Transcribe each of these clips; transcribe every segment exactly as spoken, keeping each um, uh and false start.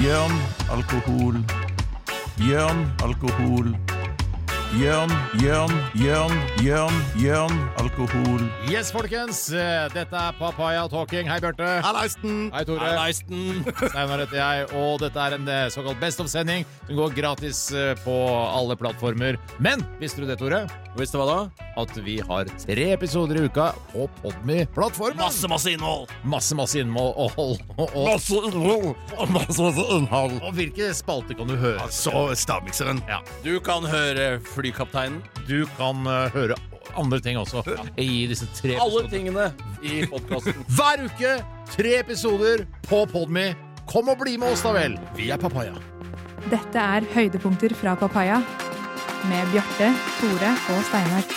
Jørn Alkohol. Jørn Alkohol. Jørn, Jørn, Jørn, Jørn, Jørn Alkohol. Yes, folkens. Dette er Papaya Talking. Hei, Bjørte. Halleisten. Hei, Tore. Halleisten. Steinar heter jeg, og dette er en såkalt best of-sending som går gratis på alle plattformer. Men, visste du det, Tore? Visste du hva da? At vi har tre episoder i uka på Podme-plattformen. Masse, masse innhold. Masse, masse innhold. Og, og, og, og, Masse innhold. Masse, masse innhold. og hvilke spalter kan du høre? Så stavmikseren. Ja. Du kan høre Flykapteinen. Du kan uh, høre andre ting også i disse tre Alle episodene. tingene i podcasten. Hver uke, tre episoder på Podme. Kom og bli med oss da vel. Vi er Papaya. Dette er høydepunkter fra Papaya med Bjarte, Tore og Steinar.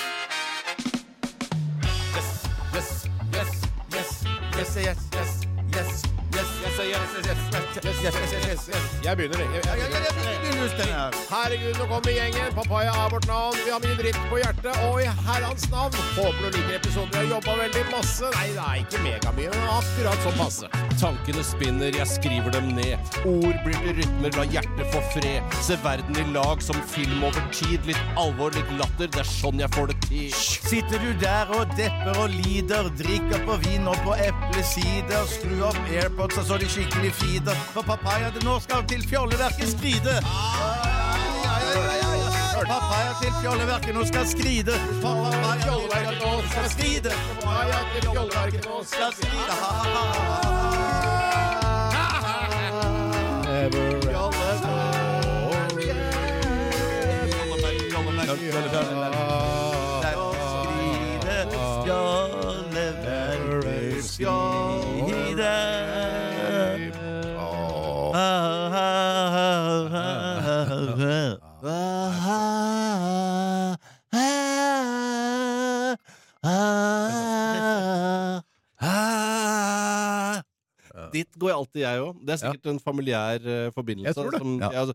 Yes, yes, yes, yes, yes, yes, yes, yes, yes, yes, yes, yes, yes, yes. Jeg begynner. Jeg, jeg, jeg, jeg, Herregud, nå kommer gjengen. Papaya er vårt navn. Vi har mye dritt på hjertet. Og i herrens navn håper du liker episoden. Vi har jobbet veldig masse. Nei, det er ikke megamye, men akkurat sånn passe. Tankene spinner, jeg skriver dem ned. Ord blir til rytmer, la hjertet få fred. Se verden i lag som film over tid. Litt alvor, litt latter, det er sånn jeg får det til. Sitter du der og depper og lider, drikker på vin og på eplesider, skru opp Airpods så de skikkelig fider, for Papaya det nå skal til fjolleverket skride. Papaya til fjolleverket nå skal skride. Papaya til fjolleverket nå skal skride. Papaya til fjolleverket nå skal skride. Fjolleverket skride. Dit går jeg alltid, jeg også. Det er sikkert en familiær uh, forbindelse. Jeg tror det. Som, Ja. jeg,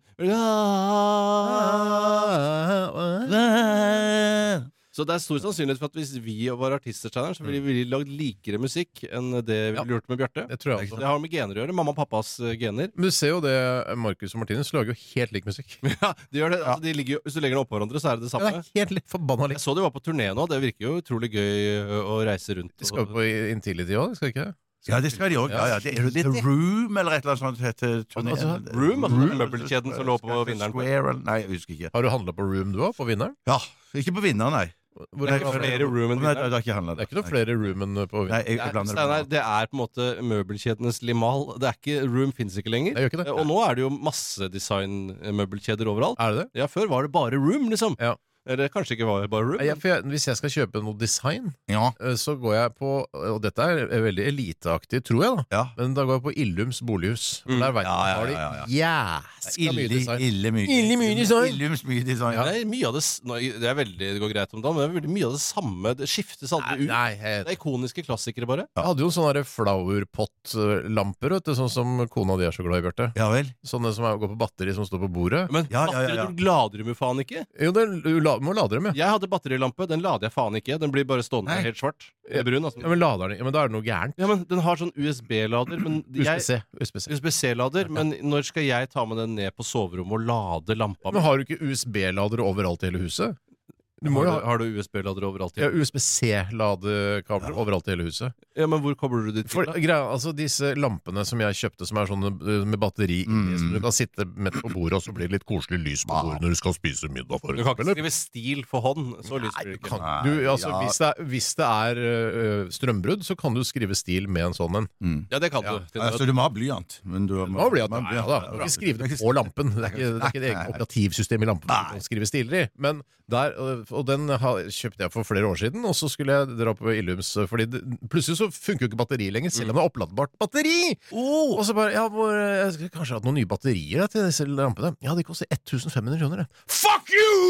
altså, så det er stor sannsynlighet for at hvis vi var artister, Steinar, så ville vi lagd likere musikk enn det vi Ja. ville gjort med Bjarte. Det tror jeg også. Det har med gener å gjøre. Mamma og pappas uh, gener. Men du ser jo det, Markus og Martinus lager jo helt lik musikk. Ja, de gjør det. Altså, de ligger jo, hvis du legger den oppå hverandre, så er det det Det samme. er helt likt, forbanna Jeg likt. så de var på turné nå. Det virker jo utrolig gøy uh, å reise rundt. De skal jo på Intility også, skal de ikke det? Ja, det skal de også. Ja, ja. Det er det The Room eller et eller annet sånt heter turné. Altså, Room, altså den møbelkjeden som lå på vinneren. Square, eller- nei, jeg husker ikke. Har du handlet på Room du også, på vinneren? Ja, ikke på vinneren, nei. Hvor Det er ikke flere Room enn Nei, vinneren. det er ikke handlet. Det er ikke noen flere Room enn på Nei, vinneren. jeg, Det jeg er, blander Steinar, det. det er på en måte møbelkjedenes limal. Det er ikke Room finnes ikke lenger. Jeg gjør ikke det. Og nå er det jo masse design-møbelkjeder overalt. Er det det? Ja, før var det bare Room, liksom. Ja. Eller kanskje ikke var det bare Room. Jeg, for jeg, hvis jeg skal kjøpe noe design, Ja, eh, så går jeg på, og dette er veldig eliteaktig, tror jeg da, ja. men da går jeg på Illums bolighus. For Mm. der vet Ja, jeg, ja, har de ja, ja. jæskla mye Ille, design. ille mye. Ille mye design. Ille mye design. Det er mye av det s- nå, Det er veldig, det går greit om dagen, men det er veldig mye av det samme. Det skiftes aldri ut. Nei, jeg, Det er ikoniske klassikere, bare. jeg hadde jo sånne der flowerpot-lamper, vet du, sånn som kona di er så glad i, Bjarte. Ja vel. Sånne som er, går på batteri, som står på bordet. Men Ja, ja, ja, ja. batterier lader du med faen ikke. Jo, det, du la, må lade dem, ja. Jeg hadde batterilampe, den lader jeg faen ikke. Den blir bare stående Nei. helt svart. Eller brun, altså. Ja, men lader den, ja, men da er det noe gærent. Ja, men den har sånn U S B-lader. Men jeg, U S B-C. U S B-C. U S B-C-lader, men når skal jeg ta med den ned på soverommet og lade lampa? Men har du ikke U S B-lader overalt i hele huset? Du må har, jo du, ha har du U S B-lader overalt? ja, U S B-C-ladekabler overalt i hele huset. Ja, men hvor kobler du det til? For da? greia, altså Disse lampene som jeg kjøpte, som er sånne uh, med batteri inni, Mm. som du kan sitte midt på bordet, og så blir det litt koselig lys på bordet når du skal spise middag, for Du kan ikke eksempel. skrive stil for hånd. Så lyst blir det ikke. Kan, du, altså, ja. hvis, det er, hvis det er uh, strømbrudd, så kan du skrive stil med en sånn en. Mm. Ja, det kan Ja. du. Til Altså, du må ha blyant. Men du må, Nå blir det, må- ja, da, du kan ikke skrive det på lampen. Det er ikke, det er ikke et eget operativsystem i lampen du kan skrive stiler i. Men der, uh, og den har, kjøpte jeg for flere år siden, og så skulle jeg dra på Illums, uh, fordi det, plutselig så funker jo ikke batteri lenger, selv om det er oppladbart batteri! Og så bare, ja, hvor, jeg skulle kanskje hatt noen nye batterier da, til disse lampene. Ja, de koster fem hundre kroner. Det. Fuck you!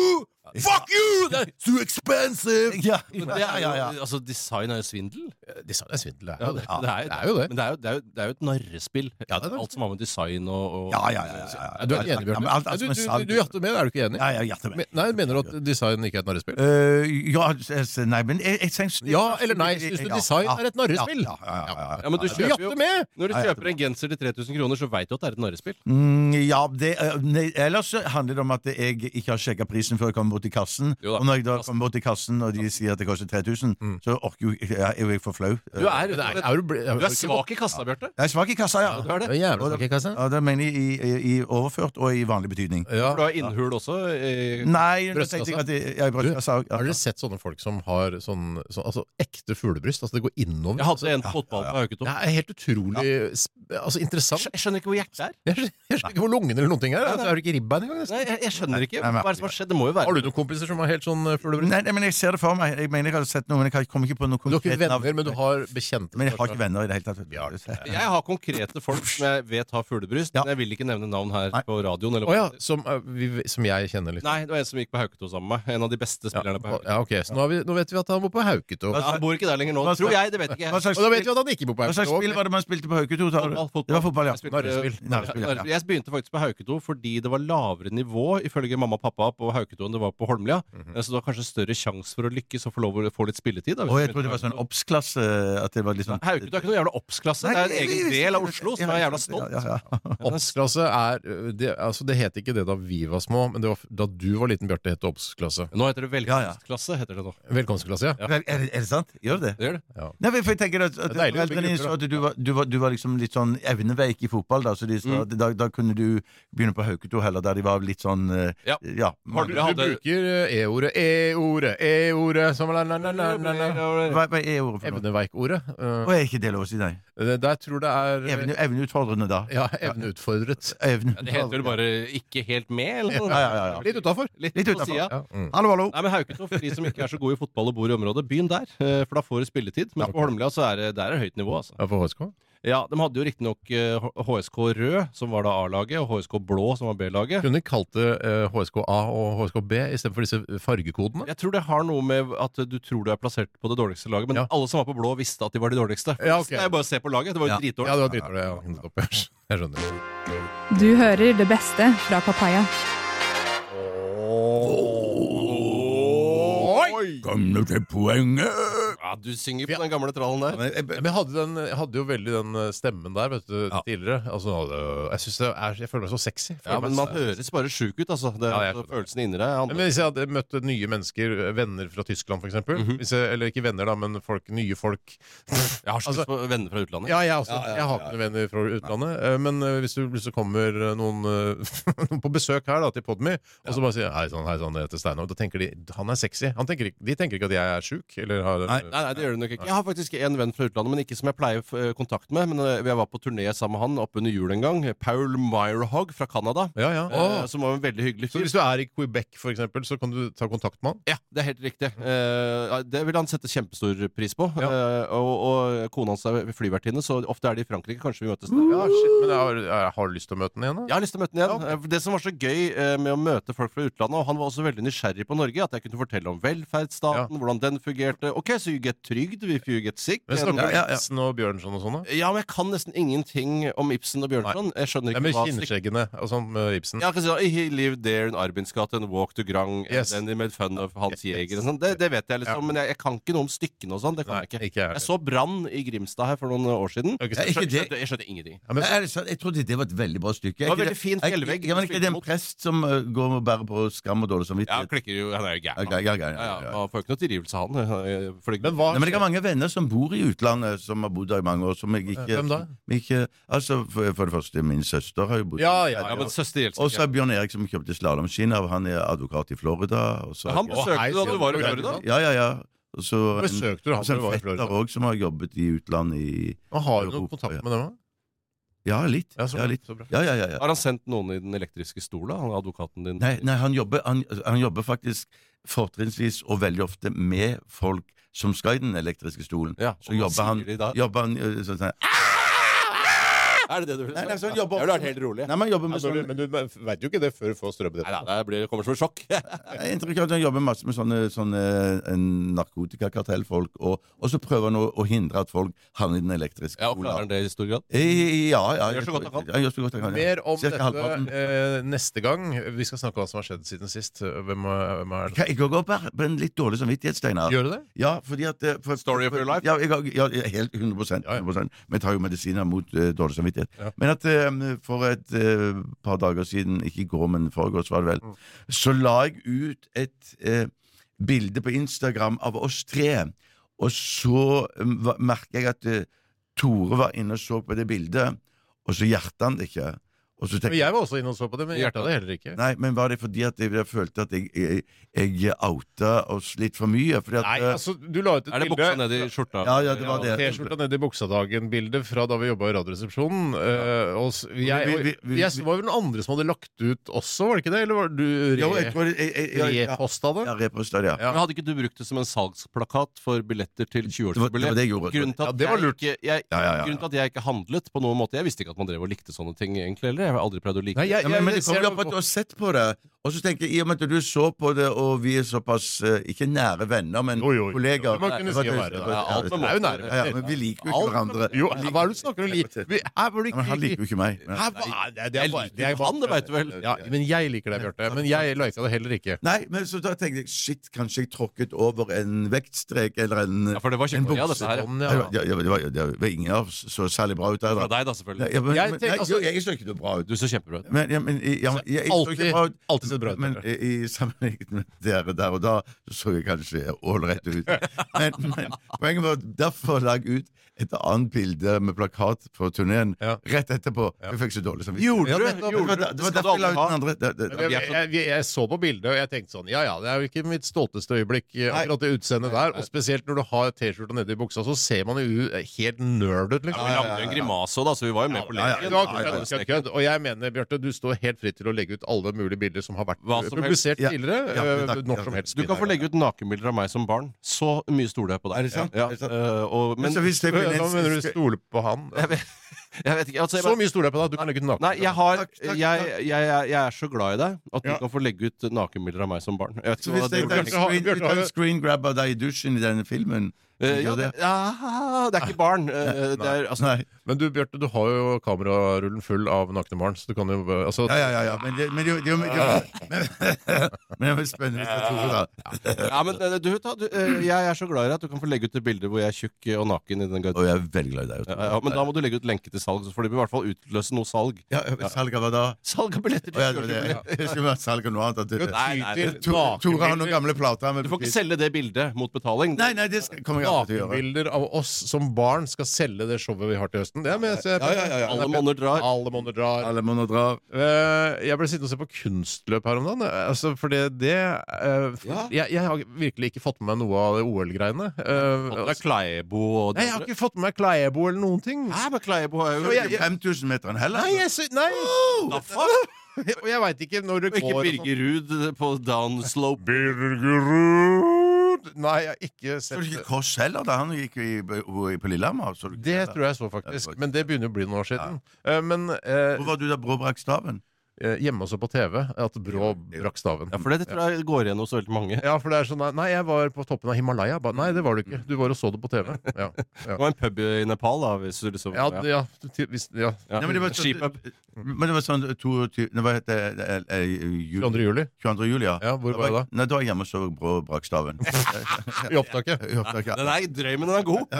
Fuck you! That's too expensive! Ja, Men det er jo, ja, ja. altså Design er jo svindel. Design er svindel, det er Ja, jo det, det. det, er, jo, Det er jo det. Men det er jo, det er jo, det er jo et narrespill. Ja, det er det. Alt som har med design og, og Ja, ja, ja, ja, ja. Du er ikke enig, Ja, Bjørn? men alt- alt Du, som er du, salg- du, du jatter med, er du ikke enig? Ja, ja, hjertet med. Men- Nei, mener du at design ikke er et narrespill? Uh, ja, s- nei, men jeg, jeg tenker Ja eller nei? Syns du design er et narrespill? Ja, ja, ja, ja, Ja, men du Du kjøper jo jatter med! Når du Ja, ja. kjøper en genser til tre tusen kroner, så veit du at det er et narrespill. Mm, ja, det, uh, nei, ellers så handler det om at jeg ikke har sjekka prisen før jeg kommer bort til kassen. Jo da, Og når jeg da kassen. kommer bort til kassen, og de sier at det koster tre tusen, så orker jo jeg, er jo jeg for flau. Du er, Det du er, er, er du, bli- du er svak i kassa, Bjarte. Jeg er svak i kassa, ja. Ja, du er det. Det er jævlig svak i kassa. Ja, det mener jeg i, i, i overført og i vanlig betydning. Ja. For du har innhul også. eh, Nei, nå Brystkassa. tenkte jeg at jeg, jeg, brystkassa, ja. Har dere sett sånne folk som har sånn, sånn altså ekte fuglebryst? Altså det går innover? Jeg hadde en på fotballen på Hauketo. Det er helt utrolig sp- altså interessant. Jeg skjønner ikke hvor hjertet er. Jeg skjønner, jeg skjønner ikke hvor lungen eller noen ting er. Altså, er du ikke ribbein engang? nesten? Nei, jeg, jeg skjønner ikke. Nei, nei. Hva er det som har skjedd? Det må jo være Har du noen kompiser som har helt sånn eh, fuglebryst? Nei, nei, men jeg ser det for meg. Jeg mener jeg har sett noe, men jeg kommer ikke på noe Du har ikke konkret navn. venner, men du har bekjente. Men jeg har ikke venner i det hele tatt. Jeg har konkrete folk som jeg vet har fuglebryst, Ja. men jeg vil ikke nevne navn her Nei. på radioen. Eller Å ja, som, eh, vi, som jeg kjenner litt. Nei, det var en som gikk på Hauketo sammen med meg. En av de beste Ja, spillerne på Hauketo. ja, ok, så nå, har vi, nå vet vi at han bor på Hauketo. Hva- Ja, han bor ikke der lenger nå, Hva tror slags- jeg. Det vet ikke Hva jeg. slags, Og da vet vi at han ikke bor på hva slags Hauketo. spill var det man spilte på Hauketo? sa du? Fotball, fotball. Det var fotball, ja. Jeg spilte- Narrespill. Narrespill, ja. Jeg begynte faktisk på Hauketo fordi det var lavere nivå ifølge mamma og pappa på Hauketo enn det var på Holmlia. Så det var kanskje større sjanse for å lykkes og få lov å få litt spilletid. Da, hvis Og jeg du trodde det var begynte sånn obs-klasse. At det var litt sånn Hauketo er ikke noe jævla obs-klasse. Det er en egen del av Oslo som er jævla stolt. Ja, ja, ja. Obs-klasse er det, altså det het ikke det da vi var små, men det var, da du var liten, Bjarte, het det obs-klasse. Nå heter det Ja, ja. velkomstklasse. heter det nå. Velkomstklasse, ja. Er, er, det- er det sant? Gjør det det? Det gjør det. Nei, for jeg tenker at, at Det er deilig å bli foreldrene dine grupper, så at du var, du, var, du var liksom litt sånn evneveik i fotball, da, så de sa at da, da kunne du begynne på Hauketo heller, der de var litt sånn eh, Ja. ja. Har Du, du- du bruker eh, e-ordet, e-ordet, e-ordet som la, la, la, la, la, la. Hva, hva er ordet for noe? Evneveik-ordet. Eh, Å, er ikke det lov å si, nei? det- Der tror det er Evne, evneutfordrende, da. Ja, evneutfordret. Evne. Ja, det heter vel bare 'ikke helt med', eller noe? Ja, ja, ja, ja. Litt utafor. Litt, Litt på utenfor. sida. Ja. Mm. Hallo, hallo. Nei, men Hauketo, for de som ikke er så gode i fotball og bor i området, begynn der. eh, For da får du spilletid. Men på Holmlia så er det, der er det høyt nivå, altså. Ja, for H S K? Ja, de hadde jo riktignok H S K Rød, som var da A-laget, og H S K Blå, som var B-laget. Kunne kalt det eh, H S K A og H S K B istedenfor disse fargekodene. Jeg tror det har noe med at du tror du er plassert på det dårligste laget, men Ja. alle som var på blå, visste at de var de dårligste. Ja, ok. Så det er bare å se på laget. Det var jo Ja. dritdårlig. Ja, det var dritdårlig. Ja, nettopp. Jeg skjønner. Du hører det beste fra Papaya. Kom nå til poenget! Ja, du synger på den gamle trallen der. Men jeg- Ja, men jeg hadde, den, jeg hadde jo veldig den eh, stemmen der vet du, Ja. tidligere. Altså, det- jeg, synes det er, jeg føler meg så sexy. Jeg føler Ja, men meg man så- høres bare sjuk ut, altså. Det, Ja, jeg altså, skjønner. følelsen inni deg. er Men annerledes. Hvis jeg hadde møtt nye mennesker, venner fra Tyskland f.eks. Mhm. Hvis jeg- Eller ikke venner, da, men folk, nye folk. Jeg har så Altså- lyst på venner fra utlandet. Ja, jeg også. Ja, ja, Jeg har ja. ikke noen venner fra utlandet. eh, Men eh, hvis du plutselig kommer eh, noen eh, på besøk her da, til Podme, og så bare sier hei sann, hei sann, jeg heter Steinar, da tenker de han er sexy. Han tenker, ikke- de tenker ikke at jeg er sjuk. Eller har, Nei. Nei, nei, det gjør du nok ikke. Jeg har faktisk en venn fra utlandet, men ikke som jeg pleier å få kontakt med. Men eh, jeg var på turné sammen med han oppe under jul en gang. Paul Meyerhog fra Canada. Ja, ja. eh, Som var en veldig hyggelig Så fyr. hvis du er i Quebec, for eksempel, så kan du ta kontakt med han? Ja, det er helt riktig. Eh, det vil han sette kjempestor pris på. Ja. Eh, og, og kona hans er flyvertinne, så ofte er de i Frankrike. Kanskje vi møtes der. Ja, shit, men jeg har, jeg har du lyst til å møte den igjen, da? Jeg har lyst til å møte den igjen. Eh, Det som var så gøy eh, med å møte folk fra utlandet, og han var også veldig nysgjerrig på Norge, at jeg kunne fortelle om velferdsstaten, hvordan den fungerte. Ok, so you get trygd if you get sick. Men snakker Eh, du Ja, ja, ja. Ibsen og Bjørnson og sånn, da? Ja, men jeg kan nesten ingenting om Ibsen og Bjørnson. Jeg skjønner Ja, ikke med hva kinnskjeggene og sånn med Ibsen. Ja, jeg kan si, sånn, He lived there in Arbeinsgaten, walked to Grang, Yes. and then he made fun of Hans Jæger og sånn. Det, det vet jeg liksom, Ja. men jeg, jeg kan ikke noe om stykkene og sånn. Det kan Nei, jeg ikke. ikke jeg. Jeg så Brann i Grimstad her for noen år siden. Ok, Ja, så- ikke Jeg det. skjønte, jeg skjønte ingenting. Ja, men, Er det sant? Jeg trodde det var et veldig bra stykke. Det var Er ikke veldig fin er- fjellvegg. Ja, men ikke det en prest som uh, går og bærer på skam og dårlig Ja, samvittighet? klikker jo, han er jo gæren. Ja, han. ja, ja, ja, Ja, ja, ja, ja. Han får ikke noe tilgivelse, han. eh, fordi- men hva Nei, men jeg har mange venner som bor i utlandet, som har bodd der i mange år. Som jeg ikke, Hvem da? Ikke, altså, for, for det første, min søster har jo bodd Ja, ja, Ja, men søster gjelder Og så er ikke. Bjørn Erik som kjøpte slalåmski. Han er advokat i Florida. Og så, Han Å, besøkte hei, du da sier du var i du. Florida? ja, ja, ja. Og så Besøkte du han og så da du var i en Florida? fetter òg som har jobbet i utlandet i Og har du noen Europa, kontakt ja. med dem? da? Ja, litt. Ja, så Ja, bra, litt. så bra. Ja, ja, ja, ja. Har han sendt noen i den elektriske stolen, han advokaten din? Nei, nei han, jobber, han, han jobber faktisk fortrinnsvis og veldig ofte med folk som skal i den elektriske stolen. Ja, Så og hva jobber han, sier de da? jobber han øh, sånn sånn Er det det du vil si? Nei, nei, sånn jobber Jeg ville vært helt rolig. Nei, man jobber med Altså, sånn men du vet jo ikke det før du får strøm på Nei dette. da, det blir, kommer som et sjokk. Jeg har inntrykk av at han jobber masse med sånne, sånne en narkotikakartellfolk, og, og så prøver han å, å hindre at folk havner i den elektriske Ja, og klarer han det i stor grad? Eh, Ja, ja. Gjør så godt han kan. Ja, gjør så godt han kan. Ja. Mer om Cirka dette halvparten. eh, neste gang. Vi skal snakke om hva som har skjedd siden sist. Hvem, er- hvem er det? Jeg går opp her på en litt dårlig samvittighet, Steinar. Gjør du det? Ja, fordi at eh, for, Story of your life? Ja, jeg, har- ja, helt hundre prosent. Ja, ja. hundre prosent. Men jeg tar jo medisiner mot uh, dårlig samvittighet. Ja. Men at eh, for et eh, par dager siden, ikke i går, men foregårs var det vel, Mm. så la jeg ut et eh, bilde på Instagram av oss tre. Og så um, va- merker jeg at eh, Tore var inne og så på det bildet, og så hjertet han det ikke. Og så tenkte Men jeg var også inne og så på det, men hjertet hadde heller ikke. Nei, men var det fordi at jeg, jeg følte at jeg, jeg, jeg outa oss litt for mye? Fordi at, Nei, altså, du la ut et Er det bilde buksa ned i skjorta? Ja, ja, det var det. T-skjorta nede i buksa-dagen-bilde fra da vi jobba i Radioresepsjonen. eh, og s- jeg, Vi- og, vi- vi- jeg var vel noen andre som hadde lagt ut også, var det ikke det? Eller var du Jo, jeg re- tror det- jeg- jeg- jeg- ja, reposta det? Ja, reposta det, ja. Ja. Men hadde ikke du brukt det som en salgsplakat for billetter til Det var, det var tjue-årsjubileet? det jeg gjorde. Grunnen til, Ja, at det var jeg lurt. ikke, jeg, Ja, ja, ja. grunnen til at jeg ikke handlet på noen måte Jeg visste ikke at man drev og likte sånne ting egentlig heller. Jeg har aldri prøvd å like Nei, det. jeg, Ja, men, men det ser kommer jo noe på at du har sett på det. Og så tenker jeg, i og med at du så på det, og vi er såpass eh, ikke nære venner, men Jo, jo, jo. kollegaer. Det må kunne si å være det. Ja, alt med Det er jo måte. nære. Ja, ja, men vi liker jo ikke Alt- hverandre. Jo, hva er det du snakker om? Li- Vi- Her var det Ja, men han liker jo ikke meg. Hæ, hva? Nei, det er Jeg bare- liker det er jo bare- han, det vet du vel. Ja, men jeg liker deg, Bjarte. Men jeg lika det heller ikke. Nei, men så da tenkte jeg shit, kanskje jeg tråkket over en vektstrek eller en Ja, for det var en kjøttbolle, ja, bukse. dette her. Sånn, Ja, ja. ja, ja, det, var, det var ingen av oss så særlig bra ut der. Fra Da. deg, da, selvfølgelig. Ja, men, Jeg men, tenker- nei, altså- jo, jeg så ikke noe bra ut. Du ser kjempebra ut. Men, ja, men ja, jeg, jeg, så Alltid- ikke bra ut. alltid sett bra ut, Men Bjarte. i, i sammenlignet med dere der og da, så så jeg kanskje ålreit ut. Men, men poenget var derfor la jeg ut et annet bilde med plakat på turneen Ja. rett etterpå. Jeg fikk så dårlig samvittighet. Gjorde Ja, du? nettopp. Det var, Gjorde du? det var skal du derfor jeg la aldri ut ha. den andre. Det, det, Jeg, jeg, jeg, jeg så på bildet, og jeg tenkte sånn Ja ja, det er jo ikke mitt stolteste øyeblikk, eh, Nei. akkurat det utseendet der. Og spesielt når du har T-skjorta nedi buksa, så ser man jo helt nerd ut, liksom. Vi lagde jo en grimase òg, da, så vi var jo med på ja, ja. leken. Det var Ja, ja, kødd, kødd, kødd. Og jeg mener, Bjarte, du står helt fritt til å legge ut alle mulige bilder som har vært Hva som publisert Ja. tidligere. Ja, eh, takk. når som helst. Du kan få legge ut nakenbilder av meg som barn. Så mye stoler jeg på deg. Er det sant? Ja, Er det sant? øh, og, men Men så hvis det blir Hva mener du, en stole på han? jeg vet, jeg vet ikke altså, jeg Så bare, mye stoler jeg på deg at du kan legge ut naken. Nei, jeg har Takk, takk, jeg, takk. jeg, jeg, jeg er så glad i deg at du Ja. kan få legge ut nakenbilder av meg som barn. Jeg vet Så ikke hva hvis det jeg tar en Bjarte har- screen, Bjarte har tar en jo- screen grab av deg i dusjen i denne filmen Eh, ja, gjør det, det? ja, det er ikke barn. Eh, det er, altså, Nei. Men du, Bjarte, du har jo kamerarullen full av nakne barn, så du kan jo altså, Ja, ja, ja, ja. Men det, men det, det, det, det, men, men det var spennende hvis det Tore, da. ja, men eh, du, ta, du, eh, jeg er så glad i deg at du kan få legge ut et bilde hvor jeg er tjukk og naken i den Og garderoben. jeg er veldig glad i deg. Ja, ja, men da må du legge ut lenke til salg, for det vil i hvert fall utløse noe salg. Ja, salg av hva da? Salg av billetter Å, ja, til det, var det. kjørejubileet. det skulle vært salg av noe annet. At det, Nei, nei, til Tore Tore har noen nakenbilder, gamle plater. Med Du får ikke selge det bildet mot betaling. Nei, nei, det skal, kommer jeg aldri til å gjøre. nakenbilder av oss som barn skal selge det showet vi har til høsten. Det er med, så jeg, Ja, ja, ja, ja. Alle monner drar. Alle monner drar. Alle må nå dra. Eh, jeg ble sittende og se på kunstløp her om dagen. eh, Altså, for det, det eh, for, Ja. jeg, jeg har virkelig ikke fått med meg noe av det O L-greiene. Uh, Det er Kleibo og nei, jeg har ikke fått med meg Kleiebo eller noen ting. Hæ, men Kleibo er jo Jo, jeg- jeg- fem tusen meteren heller? Nei, jeg, sy- nei. Da fuck? Og jeg veit ikke når det Og ikke går Birger Ruud på downslope. Birgerud Nei, jeg har ikke Så sett du ikke det. Kåss heller, da? Han gikk jo i, i, på Lillehammer. så du ikke Det det? tror jeg så, faktisk. Men det begynner å bli noen år siden. Eh, men eh, Hvor var du da Brå brakk staven? eh, hjemme også på T V at Brå brakk staven. Ja, for det tror jeg går igjen hos veldig mange. Ja, for det er sånn Nei, jeg var på toppen av Himalaya. Ba, nei, det var du ikke. Du var og så det på T V. Ja, Det var en pub i Nepal, da. Hvis du liksom, ja, det- ja, til- hvis, ja. Ja. Nei, men det var sånn, Skipub. men det var sånn tjueåtte Nei, hva heter det? Eh, eh, jul- tjueandre juli. tjueandre juli, ja. Ja, hvor var jeg da? Nei, da var jeg hjemme og så Brå brakk staven. I opptaket. I opptak, ja. Den er drøy, men den er god.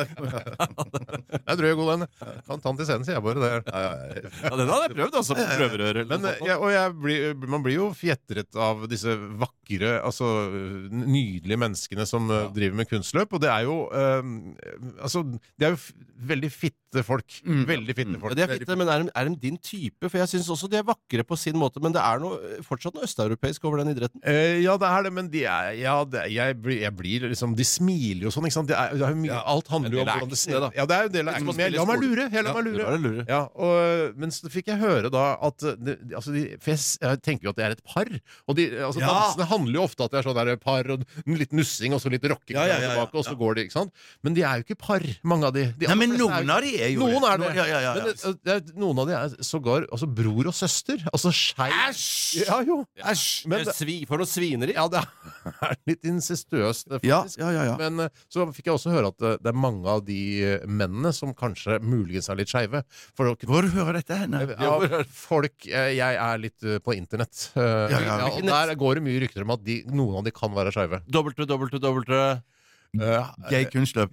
Jeg drøy god, den. Kan ta den til scenen, sier jeg bare. Det er. Ja, den hadde jeg prøvd, altså. På prøverør eller Men, noe eh, sånt. jeg, og jeg blir, man blir jo fjetret av disse vakre, altså nydelige menneskene som eh, driver med kunstløp. Og det er jo eh, Altså, de er jo f veldig fitte folk. Veldig fitte Ja, folk. de er fitte, men er de, er de din type? For jeg syns også de er vakre på sin måte, men det er noe, fortsatt noe østeuropeisk over den idretten. Eh, ja, det er det, men de er, ja, det er, jeg, blir, jeg blir liksom De smiler jo sånn, ikke sant? Det er, det er jo mye, alt handler jo om Men det er hvordan det acten, det, da. Ja, det er jo en del av Det er som å acten. Men spille La meg skole. lure! Hele meg Det lure. var det lure. Ja, og, men så fikk jeg høre da at det, altså de, for jeg, jeg tenker jo at det er et par. Og de, altså, Ja. dansene handler jo ofte at det er sånn der par og litt nussing og så litt rocking Ja, ja, ja, ja, tilbake, og så ja. går de, ikke sant? Men de er jo ikke par, mange av de. de Nei, men aller fleste noen av de er jo Noen det. er det. Ja, ja, ja, ja. Men det, det er, noen av de er sågar altså bror og søster. Altså skeiv. Æsj! Ja, jo. Æsj! Men det, Svi, for noe svineri. ja, det er litt incestøst, Ja, faktisk. ja, ja, ja. Men eh, så fikk jeg også høre at eh, det er mange av de eh, mennene som kanskje muligens er litt skeive. For å Hvor hører dette henne? ja, folk eh, Jeg er litt eh, på internett. eh, Ja, ja. ja, og der går det mye rykter om at de, noen av de kan være skeive. Dobbelt, dobbelt, dobbelt. Gay kunstløp.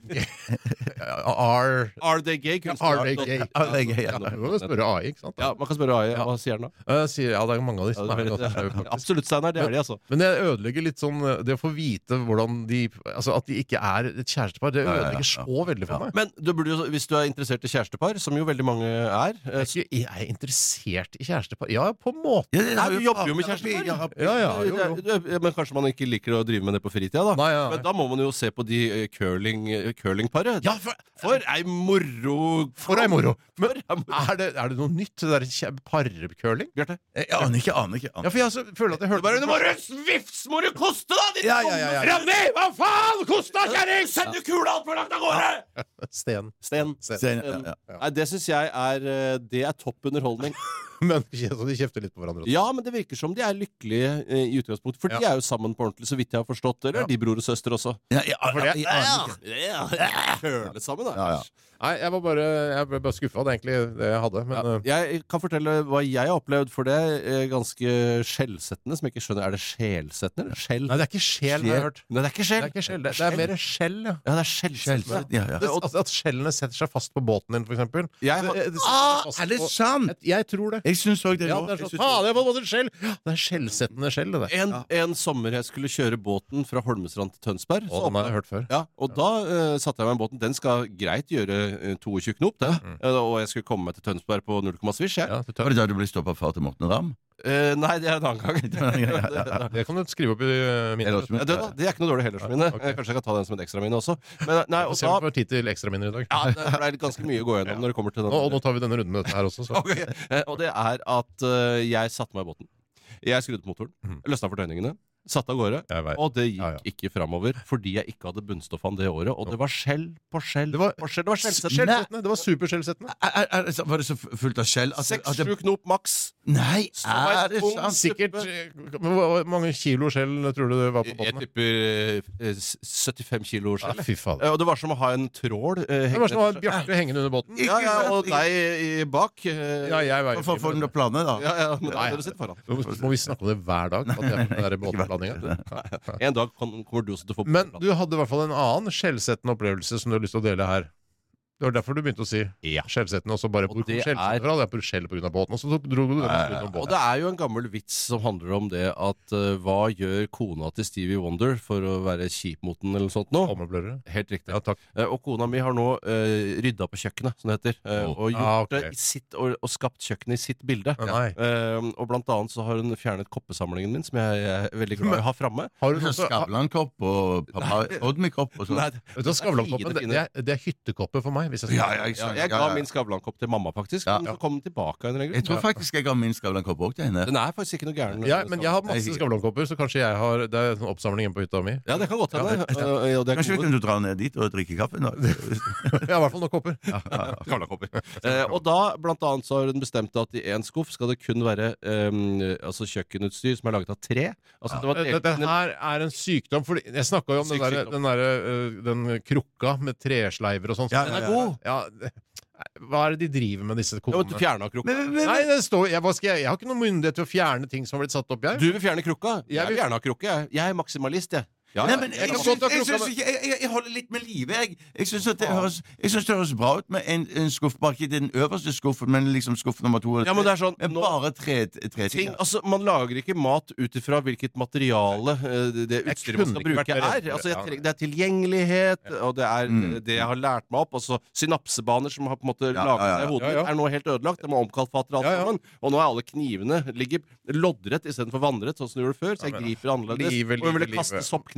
R Are they gay? Are they gay? Are they gay, ja. Ja, da må vi spørre A I, ikke sant? Ja, man kan spørre A I. Hva sier den da? Eh, sier, ja, det er mange av de som Ja, er det ganske er- skeive, faktisk. Absolutt, Steinar. Det er de, altså. Men det ødelegger litt sånn eh, det å få vite hvordan de Altså at de ikke er et kjærestepar, det ja, ja, ødelegger ja. så veldig for meg. Men du burde jo, hvis du er interessert i kjærestepar, som jo veldig mange er eh, Jeg er, ikke, jeg er interessert i kjærestepar. Ja, på en måte. Ja, det Nei, har du jo jobber jo med parterapi, kjærestepar. ja. Ja, ja, jo, jo. Det- det- Men kanskje man ikke liker å drive med det på fritida, da. Nei, ja. Men da må man jo se på de eh, curling, eh, curlingparet. Ja, for, For ei moro! for ei moro! For ei moro. Er det, er det noe nytt, det der kje- parkøling? Bjarte? Jeg aner ikke, aner ikke. Ja, Aner. for jeg så, føler at jeg hørte Bare, nå må du vifs, må du koste, da! Ditt Ja, ja, ja, ja. Ravni, hva faen? Kosta, kjerring! Send du kula altfor langt av gårde! Sten. Sten. Sten. Se, ja, ja. Nei, det syns jeg er eh, Det er topp underholdning. Men så de kjefter litt på hverandre. Ja, men det virker som de er lykkelige eh, i utgangspunktet. For de Ja. er jo sammen på ordentlig, så vidt jeg har forstått. Eller Ja. er de bror og søster også? Ja, ja, For det- jeg aner ikke. Ja, Føle sammen, da. Ja, ja. Nei, jeg var bare, jeg ble bare skuffa. Det er egentlig det jeg hadde. Men eh, Ja, jeg kan fortelle hva jeg har opplevd, for det er ganske skjellsettende. Som jeg ikke skjønner. Er det sjelsettende? eller Skjell? Nei, det er ikke sjel, har jeg hørt. Nei, det er ikke Det skjell. er ikke skjell, det, det er mer skjell, ja. Ja, det er skjellsettende. Ja, ja. Det, altså, at skjellene setter seg fast på båten din, for eksempel. Jeg har- Det- det setter Ah, seg fast er det på- sant? Jeg, jeg tror det. Jeg syns òg det Ja, nå. det er Jeg sånn, syns- faen, det var både skjell! Ja, det er skjellsettende skjell, det der. En, en sommer jeg skulle kjøre båten fra Holmestrand til Tønsberg. Å, den har jeg hørt før. Ja, og da eh, satte jeg meg i båten. Den skal greit gjøre eh, toogtjue knop, den. Eh, og jeg skulle komme meg til Tønsberg på null komma svisj. jeg. Ja, du Var tar. det da du ble stoppa av far til Morten Ramm? Eh, nei, det er en annen gang. det, Det kan du skrive opp i uh, Eller minnet. også- ja, det, det er ikke noe dårlig heller, mine. Ok. Eh, Kanskje jeg kan ta den som et ekstra minne også. Men, nei, og Se om da, vi får tid til ekstraminner i dag. ja, det ble ganske mye å gå gjennom når det kommer til den. Og, og nå tar vi denne runden med dette her også. Så. Ok, eh, Og det er at eh, jeg satte meg i båten. Jeg skrudde på motoren, Mhm. løsna fortøyningene, satte av gårde. Jeg vet. Og det gikk Ja, ja. ikke framover fordi jeg ikke hadde bunnstoffene det året. Og det var skjell på skjell Det var- på skjell. Det var skjellsettende. Skjellsettende. Det var superskjellsettende. Er, er, er, det så- var det så fullt av skjell? at det- at det- Seks-sju knop maks. Nei, Så var er det jeg ung, sant? Sikkert eh, Hvor mange kilo skjell tror du det var på Jeg båten? tipper eh, s- syttifem kilo Ja, skjell. fy faen. Eh, Og det var som å ha en trål eh, Det var som å ha hengende- Bjarte hengende under båten. Ja, ja, og deg i bak. eh, Ja, jeg veier For å få den til å plane, da. ja, ja, men Nei. dere sitter foran. Nå må vi snakke om det hver dag. At jeg, den der båtplanningen. En dag kan- kommer du også til å få Men du hadde i hvert fall en annen skjellsettende opplevelse som du har lyst til å dele her. Det var derfor du begynte å si Ja. skjellsettende, og så bare Og hvor kom det skjellsettende er- fra? Det er på skjell på grunn av båten. Og så dro du den på grunn av Og båten. det er jo en gammel vits som handler om det at eh, hva gjør kona til Stevie Wonder for å være kjip mot den, eller noe sånt nå? Ommeblørere. Helt riktig. Ja, takk. Eh, og kona mi har nå uh, rydda på kjøkkenet, som det heter, eh, Oh. og gjort Ah, ok. det i sitt, og, og skapt kjøkkenet i sitt bilde. Nei. Eh, og blant annet så har hun fjernet koppesamlingen min, som jeg, jeg er veldig glad i å ha framme. Har du også, ha, Skavlan-kopp og Oddmy-kopp og sånn. Nei, vet du hva, Skavlan-koppen, det, Fine, det, er- det er hyttekopper for meg. Hvis jeg skal. Ja, ja, jeg, Ja, skjønner. jeg Ja, ga ja. min Skavlan-kopp til mamma, faktisk. Ja. Men så kom den tilbake av en regel. Jeg tror faktisk jeg ga min Skavlan-kopp òg til henne. Den er faktisk ikke noe gæren. Ja, men jeg har masse Skavlan-kopper, så kanskje jeg har Det er en sånn oppsamling hjemme på hytta mi. Ja, det kan godt hende. Ja, Eh, og det er Kanskje vi gode kunne dra ned dit og drikke kaffe? nå? Jeg har i hvert fall nok kopper. Skavlan-kopper. Eh, og da, blant annet, så har hun bestemt at i én skuff skal det kun være eh, altså kjøkkenutstyr som er laget av tre. Altså, det var delt Dette inn i- her er en sykdom. Fordi jeg snakka jo om den, Syk der, sykdom. den, der, øh, den krukka med tresleiver og sånn. Ja, Den ja, er ja. god! Ja, det- hva er det de driver med, disse Ja, men du konene? fjerna krukka. Men, men, men, Nei, det står, jeg, hva skal jeg, jeg har ikke noen myndighet til å fjerne ting som har blitt satt opp, jeg. Du vil fjerne krukka? Jeg Jeg vil- vil gjerne ha krukke, jeg. Jeg er maksimalist, jeg. Ja, Nei, ja. men jeg jeg, kan syns, godt ha jeg, klokka, syns ikke, jeg, jeg, jeg holder litt med live, jeg. Jeg syns at det høres, jeg synes det høres bra ut med en, en skuff, bare ikke den øverste skuffen, men liksom skuff nummer to. Ja, men det er sånn Men nå, bare tre, tre ting, ting. altså, Man lager ikke mat ut ifra hvilket materiale eh, det, det Jeg utstyret man kunne skal ikke vært bruke, mer er. redd for Altså, jeg det, ja. trenger, det er tilgjengelighet, og det er Mm. eh, det jeg har lært meg opp. Altså, synapsebaner som har på en måte Ja, laget ja, ja. seg i hodet Ja, ja. mitt, er nå helt ødelagt. Det må omkalfatre alt Ja, ja. sammen. Og nå er alle knivene ligger loddrett istedenfor vannrett, sånn som de gjorde før. Så jeg Ja, men- griper annerledes. Livet, og hun ville livet, kaste livet. soppkniven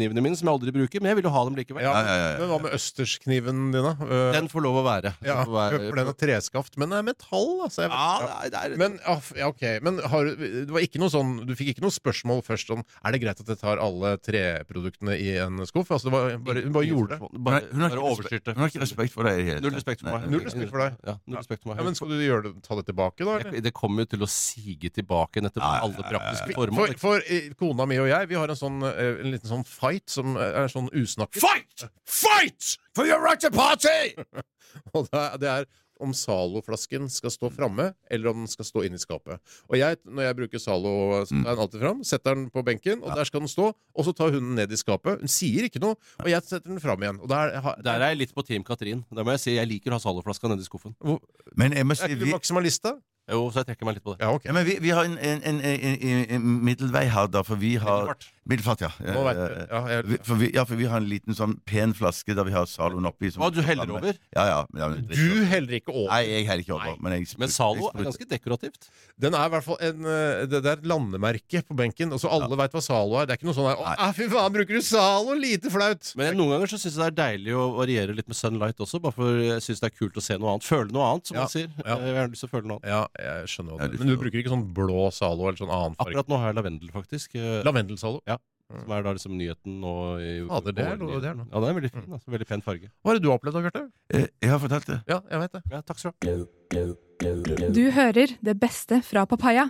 kjøkkenknivene mine, som jeg aldri bruker, men jeg vil jo ha dem likevel. Ja, Ja, ja, ja. Men hva med østerskniven din, da? Uh, Den får lov å være. Den ja, får være- for den har treskaft, men det er metall, altså. Jeg, Ja, ja. det er, Men, ja, f- ja, ok, men har, du- det var ikke noe sånn, du fikk ikke noe spørsmål først om er det greit at jeg tar alle treproduktene i en skuff? Altså, det var, bare, hun bare gjorde det. Hun Bare, har, hun, har bare ikke overstyrte. respekt, hun har ikke respekt for deg i det hele Null tatt. respekt for meg. Nei. Null respekt for deg. Ja, null respekt for meg. Ja, men skal du gjøre det, ta det tilbake, da? Eller? Jeg- Det kommer jo til å sige tilbake etter Ja, ja, alle ja, ja, praktiske ja. formål. For, for eh, kona mi og jeg, vi har en sånn eh, en liten sånn fight som er sånn usnakket. Fight! Fight! For your right to party! Og det er, det er om Zalo-flasken skal stå framme, eller om den skal stå inni skapet. Og jeg, når jeg bruker Zalo, så tar jeg den alltid fram, setter den på benken, og der skal den stå, og så tar hun den ned i skapet. Hun sier ikke noe, og jeg setter den fram igjen. Og der, har- Der er jeg litt på Team Katrin. Der må jeg si jeg liker å ha Zalo-flaska nedi skuffen. Men jeg må Er si ikke du vi, maksimalist, da? Jo, så jeg trekker meg litt på det. Ja, ok. ja, men vi, vi har en, en, en, en, en, en middelvei her, da, for vi har Middelfart. Middelfart, ja. Nå vet du. Ja, jeg, Vi- For vi, ja, for vi har en liten sånn pen flaske der vi har Zaloen oppi. som- Hva, du heller over? Ja, ja. ja men- du heller ikke over. Nei, jeg heller ikke over. Men, jeg, Men Zalo er ganske dekorativt. Den er i hvert fall en, eh, det, det er et landemerke på benken, og så alle vet hva Zalo er. Det er ikke noe sånn her, å, ah, fy faen, bruker du Zalo? Lite flaut! Men noen ganger så syns jeg det er deilig å variere litt med Sunlight også, bare for jeg syns det er kult å se noe annet. Føle noe annet, som Ja, man sier. ja. Jeg har lyst til å føle noe annet. Ja, jeg skjønner hva Ja, det det er. Men du skjønner. bruker ikke sånn blå Zalo eller sånn annen farge? Akkurat nå har jeg lavendel, faktisk. eh, Lavendel-Zalo? Ja. Som er da liksom nyheten nå i Fader, det er noe- det er noe. Ja, den er veldig fin. Altså, veldig pen farge. Hva har det du opplevd da, Bjarte? Eh, Jeg har fortalt det. Ja, jeg vet det. Ja, takk skal du ha. Du hører det beste fra Papaya.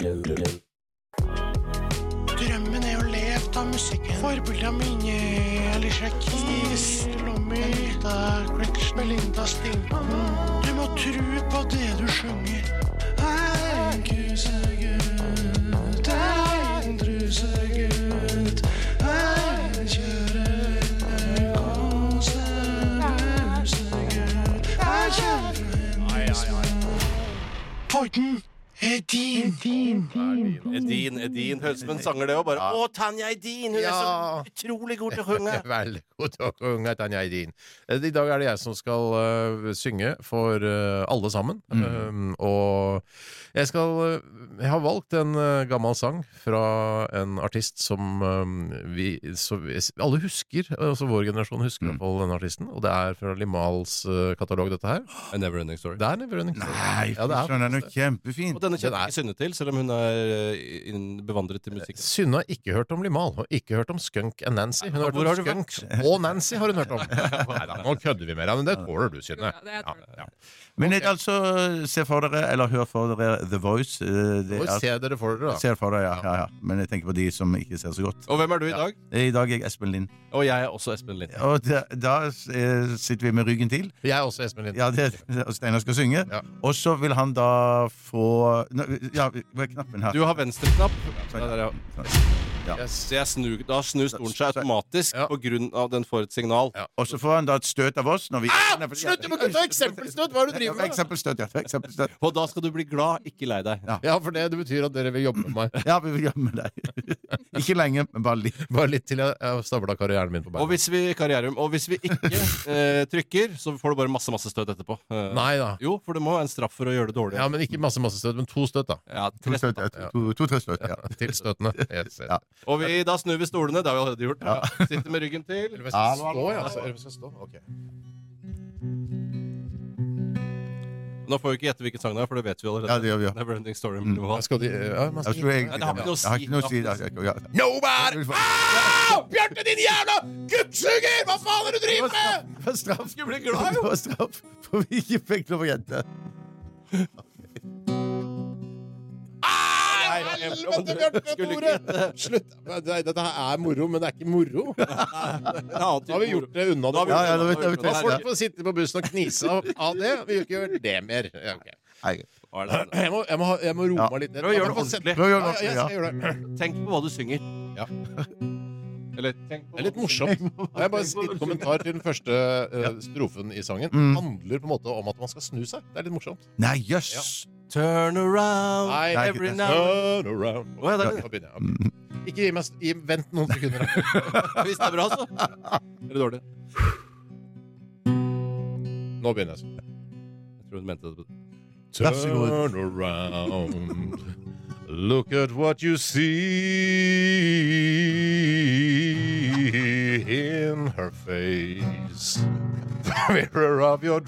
Drømmen er å leve av musikken. Forbildene mine Alicia Keys, Lommy, Belinda Stilton. Du må tro på det du synger. Hei, kusegutt, hei, en trusegutt. Hei, kjære kosegutt. Hei, kjære Poiten er din. Edin, Edin. Høres ut som en sanger, det òg. Bare Å, Tanja Edin! Hun er Ja. så utrolig god til å synge! Veldig god til å synge, Tanja Idin. Eh, I dag er det jeg som skal eh, synge for eh, alle sammen. Um, og jeg skal eh, Jeg har valgt en eh, gammel sang fra en artist som eh, vi så, vi- alle husker. Altså vår generasjon husker i hvert fall denne artisten. Og det er fra Limals eh, katalog, dette her. A Neverending Story. Det er Neverending. Nei, Ja, det er den er nå kjempefin. Og denne kjenner Den er- ikke Synne til, selv om hun er eh, inn- bevandret til musikk. Synne har ikke hørt om Limal, og ikke hørt om Skunk and Nancy. Hun har Hvor har hørt du om Skunk og Nancy har hun hørt om. Neida, nå kødder vi med deg, men det tåler du, Synne. Ja, det er- Ja, ja. Men jeg, altså, se for dere, eller hør for dere The Voice. eh, Det Hvor er, ser dere for dere, da? ser for dere, ja, ja, ja. Men jeg tenker på de som ikke ser så godt. Og hvem er du i dag? I dag er jeg Espen Lind. Og jeg er også Espen Lind. Og da, da eh, sitter vi med ryggen til. Jeg er også Espen Lind. Ja, det, og Steinar skal synge. Ja. Og så vil han da få Nå, Ja, hva er knappen her? Du har venstreknapp. Der, der, ja. Yes. Så jeg snur, da snur stolen seg automatisk Ja. på grunn av den får et signal. Ja. Og så får han da et støt av oss når vi Nei, for- Slutt, du må ikke ta eksempelstøt! Hva er det du driver med? Eksempelstøt, ja. Eksempelstøt. Og da skal du bli glad, ikke lei deg. Ja. Ja, for det, det betyr at dere vil jobbe med meg. Ja, vi vil gjemme deg. Ikke lenge, men bare litt. Bare litt til jeg har stabla karrieren min på Og beina. hvis vi, karrierum, og hvis vi ikke eh, trykker, så får du bare masse masse støt etterpå. Eh, Nei da. Jo, for det må være en straff for å gjøre det dårlig. Ja, men ikke masse masse støt, men to støt, da. Ja, To tre støt, ja. støt. To- To-tre støt, ja. Tilstøtende. Yes, yes. Ja. Og vi, da snur vi stolene. Det har vi allerede gjort. Sitter med ryggen til. Eller hvis jeg skal stå, ja. Altså, eller hvis jeg skal stå. Ok. Nå får vi ikke gjette hvilken sang det er, for det vet vi allerede. Ja, det gjør vi, ja. Neverending Story. Mm. Hva skal de ja, man Jeg skal... tror jeg, Nei, det har ikke noe å jeg har si. ikke noe å si. da. Ja. Nobody! Au! Bjarte, din jævla kukksuger! Hva faen er det du driver med?! For straff. Skulle bli glad, jo. For straff. For vi ikke fikk lov å gjette. Nei, helvete, Bjarte, Skulle ikke Tore! gjette. Slutt! Nei, Dette her er moro, men det er ikke moro. Da har vi gjort det unna. Da har vi Ja, ja, gjort da vet jeg- det. vet jeg. Og folk får sitte på bussen og knise av av det. Vi gjør ikke gjøre det mer. Ja, ok. Nei. Hva er det? Jeg må, jeg må, ha- jeg må roe Ja. meg litt ned. Prøv å gjøre det Jeg får sett- ordentlig. Prøv å gjøre det Ja, ja, jeg skal ordentlig, gjøre det. Tenk på hva du synger. Ja. Eller tenk på Det er litt morsomt. Og jeg bare en kommentar til den første eh, strofen i sangen. Mm. Handler på en måte om at man skal snu seg. Det er litt morsomt. Nei, jøss. Turn around Nei, Nei, every ikke det. now Turn around. Å, ja, det er det. Da begynner jeg. Ok. Ikke gi meg st- gi, Vent noen sekunder. Hvis det er bra, så. Eller dårlig. Nå begynner jeg. Jeg tror hun mente det. Vær så god. Turn around. Look at what you see. in her face, the mirror of your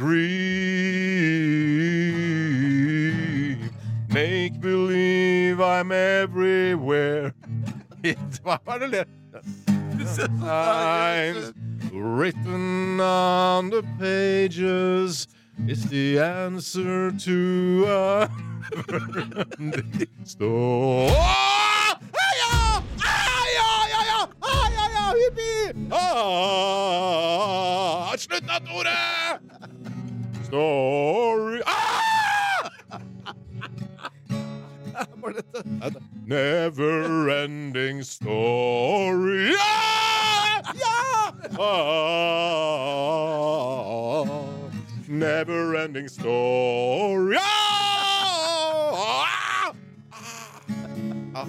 dream. Make believe I'm everywhere. Hva er det? Signs written on the pages is the answer to a story. Ja, ja, ja, ja, ja, ja, hippie! Ah, slutt da, Tore! Story. Ah! Never ending story. Ja! Ja! Ah, never ending story. Ah! Ah!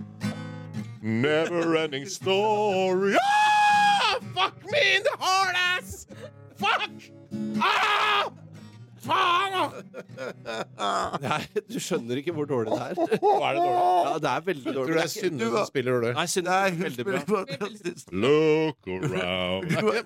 Never ending story. Ah! Fuck me in the heart, ass! Fuck! Ah! Faen! Nei, du skjønner ikke hvor dårlig det er. Hva er det dårlig? Ja, det er veldig Tror dårlig. du det er Synne som spiller det? Nei, Synne er veldig bra. Look around.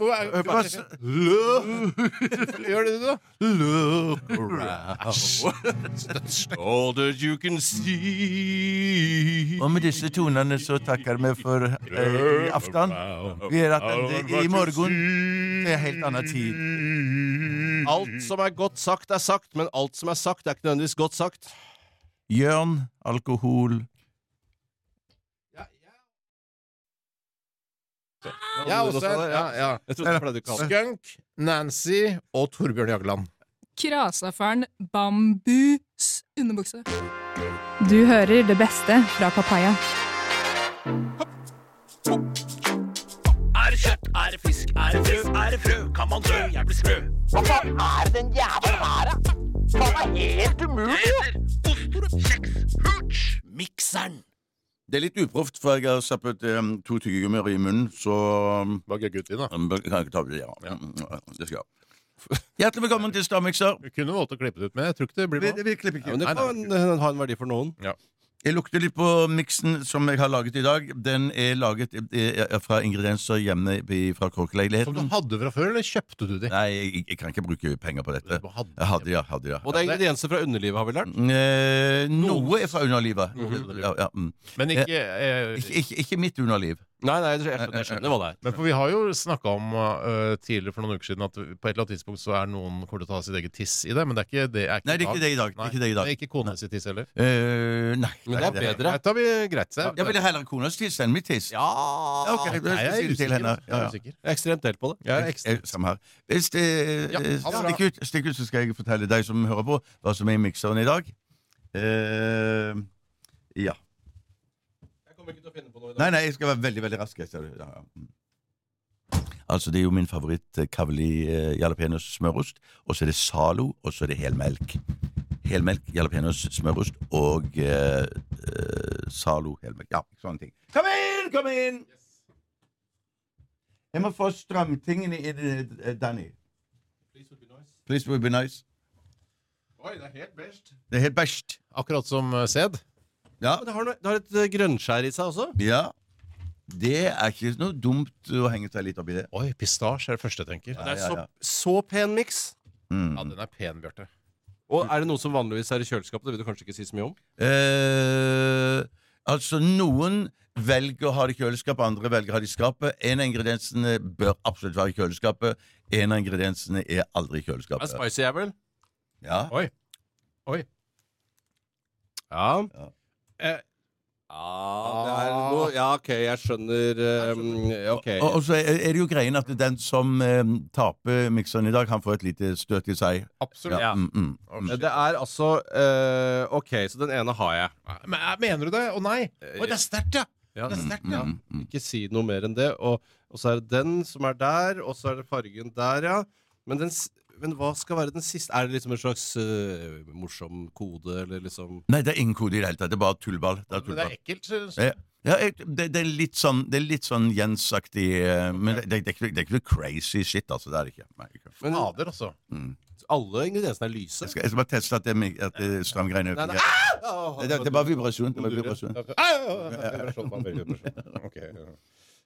Gjør det du da? Look around. All that you can see. Og med disse tonene så takker vi for eh, aften. Vi er at i morgen til en helt annen tid. Alt som er godt sagt er sagt, men alt som er sagt er ikke nødvendigvis godt sagt. Jørn, alkohol. Ja, også er, ja, ja. Jeg trodde det ble du kalt. Skunk, Nancy og Torbjørn Jagland. Krasafaren Bambus underbukse. Du hører det beste fra Papaya. Er det kjøtt, er det fisk, er det frø, er det frø, kan man dø, jeg blir sprø. Hva faen er den jævla her, da? Faen er helt umulig, jo. Oster, kjeks, hurts, mikseren. Det er litt uproft, for jeg har sappet um, to tyggegummier i munnen, så um, Hva er gutt i da? um, kan jeg ikke ta det, ja. ja. Det skal jeg. Hjertelig velkommen til Stavmikser. Vi kunne valgt å klippe det ut, men jeg tror ikke det blir Vi, noe. vi klipper Ja, ikke. men det Nei, kan ha en verdi for noen. Jeg lukter litt på miksen som jeg har laget i dag. Den er laget eh, fra ingredienser hjemme i- fra Som du korkeleiligheten. hadde fra før, eller kjøpte du de? Nei, jeg, jeg kan ikke bruke penger på dette. Du hadde- Jeg hadde, ja. hadde, ja. Og det er ingredienser fra underlivet, har vi lært. Eh, noe er fra underlivet. Ja, ja, mm. Men ikke, eh, Ikke, ikke, ikke mitt underliv. Nei, nei, jeg skjønner, jeg skjønner hva det er. Men for vi har jo snakket om uh, tidligere for noen uker siden at på et eller annet tidspunkt så er noen kommer til å ta sitt eget tiss i det, men det er ikke det. Er ikke Nei, det er ikke det i dag. Det er ikke det i dag. Det er ikke kona sitt tiss heller. Eh, nei. Men det er bedre. Nei, tar vi greit. Så. Jeg ville heller konas tiss enn mitt tiss. Ja, Ja, ok, Nei, jeg skal jeg si er det til usikker. henne. Jeg Ja, er ja. usikker. jeg er ekstremt delt på det. Jeg er ekstra. Eh, Samme her. Hvis det, Ja, eh, ha det bra. stikk, ut, stikk ut, så skal jeg fortelle deg som hører på, hva som er i mikseren i dag. Eh, ja. Jeg kommer ikke til å finne på noe i Nei, nei, jeg skal være veldig, veldig rask. jeg ser det. Ja, ja. Altså, det er jo min favoritt eh, Kavli eh, jalapenos smørost, og så er det Zalo, og så er det helmelk. Helmelk, jalapenos smørost og eh, eh, Zalo helmelk. Ja, sånne ting. Kom inn, kom inn! Jeg må få strømtingene i det, eh, Danny. Please would be nice. Oi, det er helt best. Det er helt best. Akkurat som uh, sæd. Ja, Det har, noe, det har et uh, grønnskjær i seg også. ja. Det er ikke noe dumt å henge seg litt opp i det. Oi, pistasje er det første jeg tenker. Det er ja, ja. så, så pen miks. Mm. Ja, den er pen, Bjarte. Og er det noe som vanligvis er i kjøleskapet? Det vil du kanskje ikke si så mye om? Eh, altså, noen velger å ha det i kjøleskapet, andre velger å ha det i skapet. En av ingrediensene bør absolutt være i kjøleskapet. En av ingrediensene er aldri i Er det kjøleskapet. spicy jævel? Ja. Oi. Oi. Ja. Ja. Eh, ja, det er noe, ja, ok, jeg skjønner um, Ok. Og, og så er er det jo greien at den som eh, taper mikseren i dag, han får et lite støt i seg. Absolutt. Ja. Mm, mm, mm. Det er altså eh, Ok, så den ene har jeg. Men, eh, mener du det? Å nei! Oi, det er sterkt, ja! Ja, Det er sterkt, ja. Mm, mm. Ikke si noe mer enn det. Og, og så er det den som er der, og så er det fargen der, ja. Men, den, s- men hva skal være den siste? Er det liksom en slags eh, morsom kode, eller liksom Nei, det er ingen kode i det hele tatt. Det er bare tullball. Det er Men det tullball. er ekkelt. synes Ja, jeg. ja, jeg, det, det er litt sånn Det er litt sånn Jens-aktig, eh, men det, det, det, er ikke, det er ikke noe crazy shit, altså. Det er det ikke. Nei, ikke. Men Fader, altså. Mm. alle ingrediensene er lyse. Jeg skal, jeg skal bare teste at det, er mi- at det er strømgreiene Nei, nei. fungerer. Ah! Det, det, det er bare vibrasjon. Det er bare vibrasjon. Ah, ja, ja, ja, vibrasjon, bare vibrasjon. Ok, ja.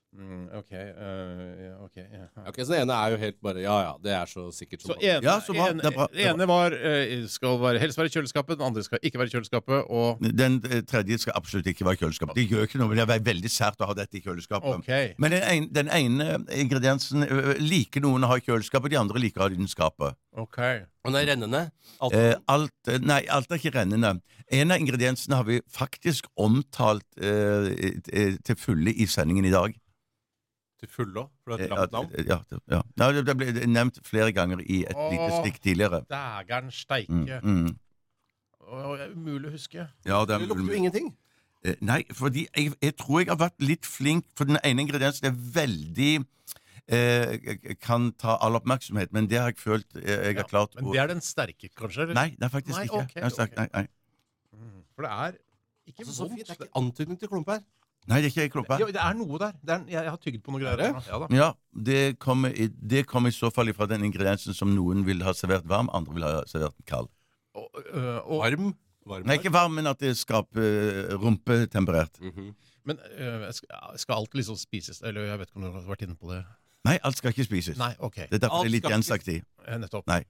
Mm, ok, uh, ja, ok ja. Ok, Så den ene er jo helt bare Ja, ja, det er så sikkert som Så en, Ja, så bra, en, det er bra, det er ene var eh, skal være, helst være i kjøleskapet, den andre skal ikke være i kjøleskapet. Og Den eh, tredje skal absolutt ikke være i kjøleskapet. Det gjør ikke noe, men det er veldig sært å ha dette i kjøleskapet. ok, Men den ene, den ene ingrediensen ø, liker noen å ha i kjøleskapet, de andre liker å ha i den skapet. ok. Og den er rennende. Alt Eh, alt, eh, nei, alt er ikke rennende. En av ingrediensene har vi faktisk omtalt eh, eh, til fulle i sendingen i dag. til fulle òg, for det er Eh, et langt navn. ja, det- ja. Nei, det- det ble nevnt flere ganger i et Åh. lite stikk tidligere. Dægeren Mm, steike. mm. Å, det er umulig å huske. Ja, det Det er, lukter jo ingenting. Eh, Nei, fordi jeg, jeg tror jeg har vært litt flink, for den ene ingrediensen er veldig eh, kan ta all oppmerksomhet, men det har jeg følt eh, jeg Ja, har klart Men å det er den sterke, kanskje? Eller? Nei, det er faktisk Nei, ikke. ok, Det er sterk- ok. nei, nei. Mm, For det er ikke Altså, så vondt. fint. Det er ikke antydning til klump her. nei, det er ikke klumpa. Jo, det er noe der. Det er, jeg, jeg har tygd på noe greier. Er Ja, da. Ja, det kommer, i, det kommer i så fall ifra den ingrediensen som noen vil ha servert varm, andre vil ha servert kald. Og, øh, og, Varm. Varm Nei, ikke varm, men at det skaper uh, rumpetemperert. Mhm. men øh, jeg skal, ja, skal alt liksom spises? Eller jeg vet ikke om du har vært inne på det? Nei, alt skal ikke spises. Nei, ok. Det er derfor Alt det er litt skal ikke gjensagt i. Eh, Nettopp. Nei.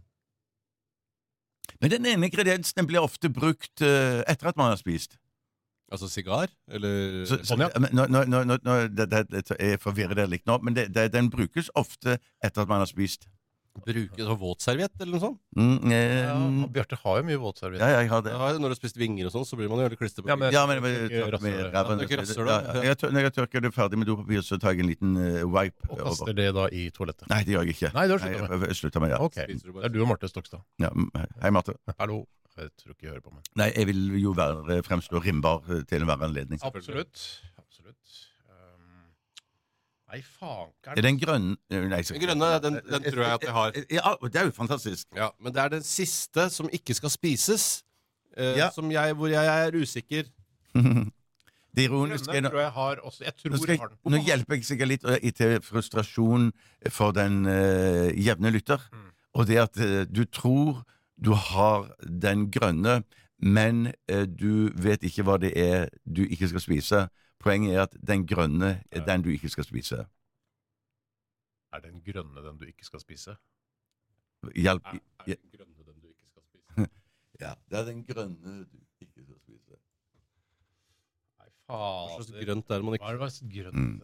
Men den ene ingrediensen den blir ofte brukt uh, etter at man har spist. Altså sigar? Eller Så, så, Konjakk? men nå, nå, nå, nå, nå, det, det, det, jeg forvirrer det litt nå, men det, det, den brukes ofte etter at man har spist. bruke sånn våtserviett eller noe sånt? Mm, eh, Ja, og Bjarte har jo mye våtserviett. ja, jeg har det. Ja, når du har spist vinger og sånn, så blir man jo veldig klistret på Ja, men- Ja, men Ikke jeg, tørker med rasshøl. ræven. Ja, ikke rasshøl, Ja, da. ja. Jeg tør- Når jeg tørker det ferdig med dopapir, så tar jeg en liten eh, wipe Og over. kaster det da i toalettet. Nei, det gjør jeg ikke. Nei, det har du sluttet jeg, jeg, jeg slutter med det. Ok, Spiser du bare- det er du og Marte Stokstad. Ja, mm, hei, Marte. Hallo. Jeg tror ikke jeg hører på meg. Nei, jeg vil jo være, fremstå rimbar eh, til enhver anledning. Absolutt. Absolutt. Um, nei, faen. Er den grønne eh, Nei, så- Den grønne, den, den tror jeg at jeg har. Ja, det er jo fantastisk. Ja, men det er den siste som ikke skal spises, eh, Ja. som jeg, hvor jeg er usikker. Det ironiske er Grønne nå- tror jeg har også. Jeg tror Nå, skal jeg jeg, har den. nå hjelper jeg sikkert litt eh, til frustrasjon for den eh, jevne lytter. Mm. Og det at eh, du tror du har den grønne, men eh, du vet ikke hva det er du ikke skal spise. Poenget er at den grønne er den du ikke skal spise. Er den grønne den du ikke skal spise? Hjelp. Er, er Ja, den grønne den du ikke skal spise? ja, det er den grønne du ikke skal spise. Nei, Hva slags faen. grønt er det man Hva ikke er det slags grønt? Mm.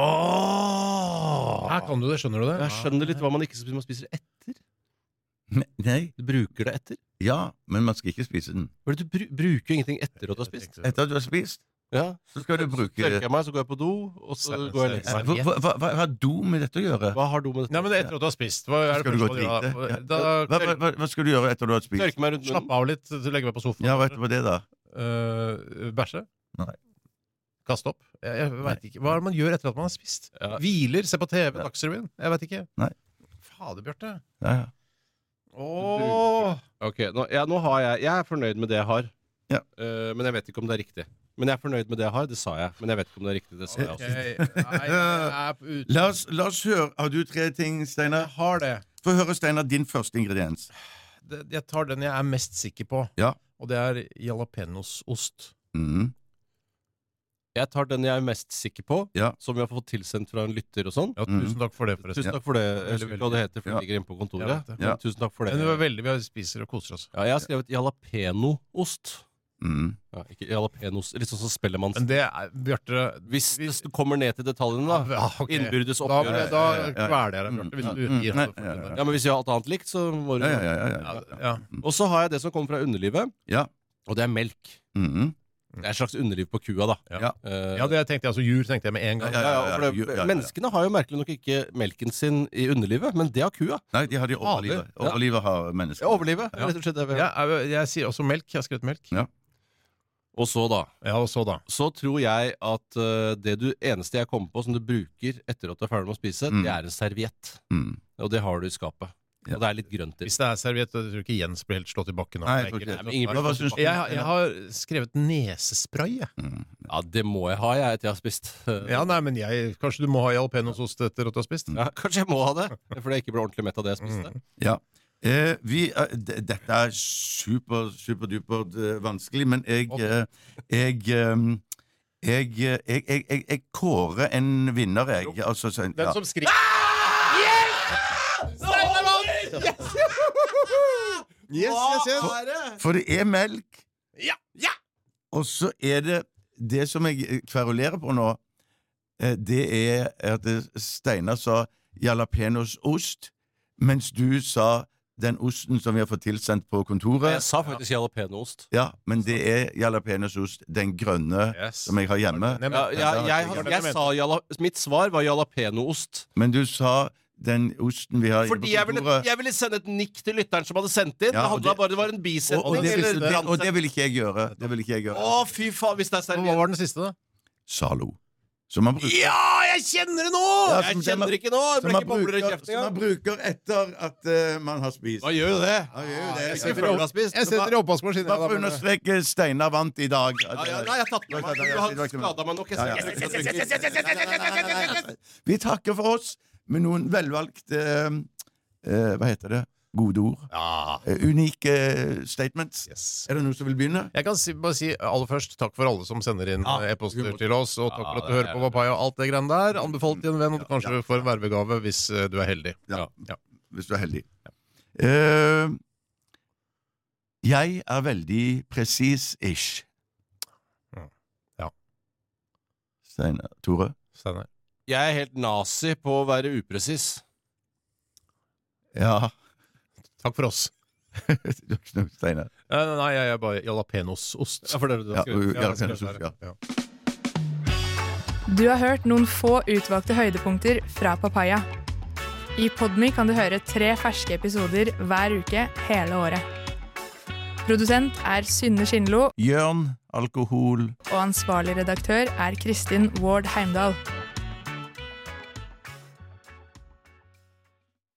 Her kan du det, skjønner du det? Jeg skjønner litt hva man ikke skal spise. Man spiser etter. Men- Nei, Du bruker det etter. ja, men man skal ikke spise den. Hva er det Du bru bruker jo ingenting etter at du har spist. Etter at du har spist, Ja. så skal du bruke Tørker jeg meg, så går jeg på do, og så Se- går jeg og se- legger Hva, meg. hva, hva, hva har do med dette å gjøre? Hva har do med Nei, dette? men det er etter at du har spist. Hva er det Skal du gå første og man gjør drite? Ja. da? Da Hva, hva, hva, hva skal du gjøre etter du har spist? Tørke meg rundt Slappe munnen. av litt, så legger meg på sofaen. Ja, hva etterpå det, da? Uh, bæsje? Nei. Kaste opp? Jeg, jeg vet ikke. Hva er det man gjør etter at man har spist? Ja. Hviler? Se på T V? Ja. Dagsrevyen? Jeg vet ikke. Nei. Fader, Bjarte. Ja, ja. Åh! Ok, nå, ja, nå har jeg Jeg er fornøyd med det jeg har. Ja. Eh, men jeg vet ikke om det er riktig. Men jeg er fornøyd med det jeg har, det sa jeg. Men jeg vet ikke om det er riktig, det sa jeg Ok, også. Nei, jeg er på ut... La oss, la oss høre. Har du tre ting, Jeg Steinar? har det. Få høre, Steinar, din første ingrediens. det. Jeg tar den jeg er mest sikker på. Ja. Og det er jalapeñosost. Mm. Jeg tar den jeg er mest sikker på, Ja. som vi har fått tilsendt fra en lytter og sånn. Ja, tusen takk for det, forresten. Tusen takk for det. Jeg husker ikke hva det heter, for Ja. det ligger inne på kontoret. Jeg vet det. Men Ja. tusen takk for det. Men det var veldig, vi spiser og koser oss. Ja, jeg har skrevet jalapeño-ost. Mm. Ja, ikke jalapeños. Litt sånn som Spellemanns. Men det er, Bjarte Hvis det kommer ned til detaljene, da. Ja, ok. Innbyrdes Da, oppgjør. ble- da Ja, ja, ja. kveler jeg deg, Bjarte. Hvis du Mm. gir Nei, deg for ja, det ja. der. Ja, men hvis vi har alt annet likt, så må du Ja, ja, ja, ja, ja. Ja, ja. Og så har jeg det som kommer fra underlivet, Ja. og det er melk. Mm. Det er et slags underliv på kua, da. Ja. Ja. Eh, Ja, det tenkte jeg. Altså jur tenkte jeg med en gang. Ja, ja, ja, for det, ja, ja, ja. Menneskene har jo merkelig nok ikke melken sin i underlivet, men det har kua. Nei, de har de overlivet. Overlivet har mennesker. Ja, overlivet. Ja. Rett og slett det vi har. Ja, jeg, jeg sier også melk. Jeg har skrevet melk. Ja. Og så, da. Ja, og så da. Så tror jeg at eh, det du, eneste jeg kommer på som du bruker etter at du er ferdig med å spise, Mm. det er en serviett. Mm. Og det har du i skapet. Ja. Og det er litt grønt i. Hvis det er serviett, jeg tror ikke Jens blir helt slått i bakken. av Nei, det. jeg tror ikke det. Nei, Men ingen Hva, hva syns du? Jeg, har- jeg har skrevet nesespray, jeg. Mm. Ja, det må jeg ha, jeg, etter jeg har spist. Ja, nei, men jeg, kanskje du må ha jalapeñosost etter at du har spist? Ja, kanskje jeg må ha det, fordi jeg ikke ble ordentlig mett av det jeg spiste. Mm. Ja. Eh, vi, eh, d- dette er super, superdupert eh, vanskelig, men jeg, eh, jeg, eh, Jeg, jeg, jeg, jeg, jeg kårer en vinner, jeg. Altså, så, Den ja. som skriker Yes, yes, yes. For, for det er melk. Ja, ja. Og så er det det som jeg kverulerer på nå, eh, det er at Steinar sa jalapenos ost, mens du sa den osten som vi har fått tilsendt på kontoret. Jeg sa faktisk jalapenost. Ja, men det er jalapenos ost, den grønne Yes. som jeg har hjemme. Nei, men- Ja, jeg, jeg, jeg, jeg sa jala, mitt svar var jalapenoost. Men du sa den osten vi har Fordi på jeg ville, kontoret. jeg ville sende et nikk til lytteren som hadde sendt inn. Ja, det og handla det- bare det var en Og, bisetning. og, det, eller vil- det, og det brannsetning. vil ikke jeg gjøre. Det vil ikke jeg gjøre. Å, fy faen, hvis det er Hva servert. var den siste, da? Zalo. Som man bruker, Ja, jeg kjenner det nå! Ja, Jeg som det kjenner man- ikke nå. Det som ble man ikke bobler i bruker, kjeften som man engang. bruker etter at eh, man har spist. Hva gjør jo det? Ja, gjør jo det. Jeg Jeg setter prøver- du har spist. Jeg setter i oppvaskmaskinen. Bare for å understreke Steinar vant i dag. Ja, ja, nei, jeg har tatt med meg. Du har skada meg nok. Jeg Ja, ja. skal ikke trykke. Vi takker for oss med noen velvalgte eh, hva heter det? Gode ord. Ja. Eh, unike statements. Yes. Er det noen som vil begynne? Jeg kan si, bare si aller først takk for alle som sender inn Ja, eh, e-poster humor. til oss, og takk Ja, for at du det hører er på det. Papaya og alt det greiene der. Anbefal til en venn, og du kanskje får en vervegave hvis eh, du er heldig. Ja. Ja. Hvis du er heldig. Eh, jeg er veldig presis-ish. Ja. Steinar. Tore? Steinar. Jeg er helt nazi på å være upresis. Ja. Takk for oss. Steinar. Eh, nei, jeg er bare jalapenos-ost. Ja, for det, du Ja, har skrevet. ja, jalapenos-ost, ja. Ja. Du har hørt noen få utvalgte høydepunkter fra Papaya. I Podmy kan du høre tre ferske episoder hver uke hele året. Produsent er Synne Skindlo, Jørn, alkohol. og ansvarlig redaktør er Kristin Ward Heimdal.